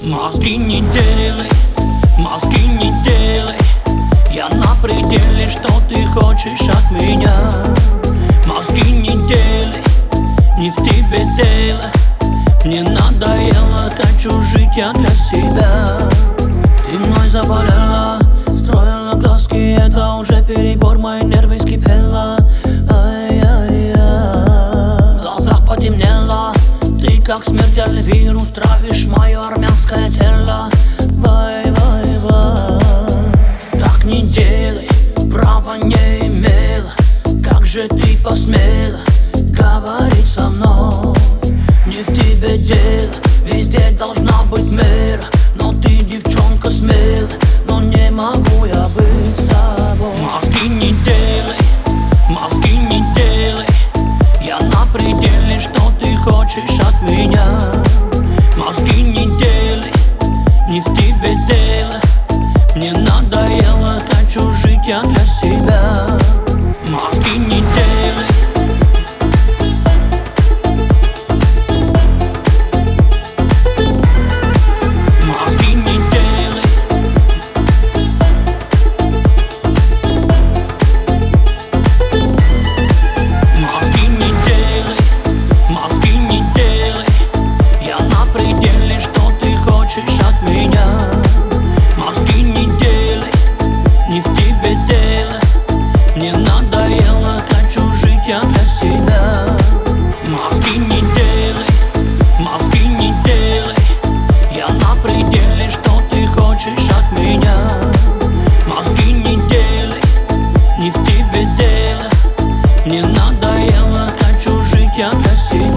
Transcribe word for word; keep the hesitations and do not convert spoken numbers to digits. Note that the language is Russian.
Мозги не делай, мозги не делай. Я на пределе, что ты хочешь от меня. Мозги не делай, не в тебе дело. Мне надоело, хочу жить я для себя. Ты мной заболела, строила глазки, это уже перебор, мои нервы скипела. Ай-яй-яй. В глазах потемнело, ты как смертельный вирус, травишь мое армянское тело. Вай-вай-вай. Так не делай, права не имела. Как же ты посмела говорить со мной? Не в тебе дело, везде должна быть мера. Но ты девчонка смелая, но не могу я быть с тобой. Мозги не делай, мозги не делай. Я на пределе, что ты хочешь от меня. Мозги не делай, не в тебе дело. Мне надоело, хочу жить я для себя. Мозги не делай. От меня. Мозги не делай, не в тебе дело. Мне надоело, хочу жить я для себя. Мозги не делай, мозги не делай. Я на пределе, что ты хочешь от меня. Мозги не делай, не в тебе дело. Мне надоело, хочу жить я для себя.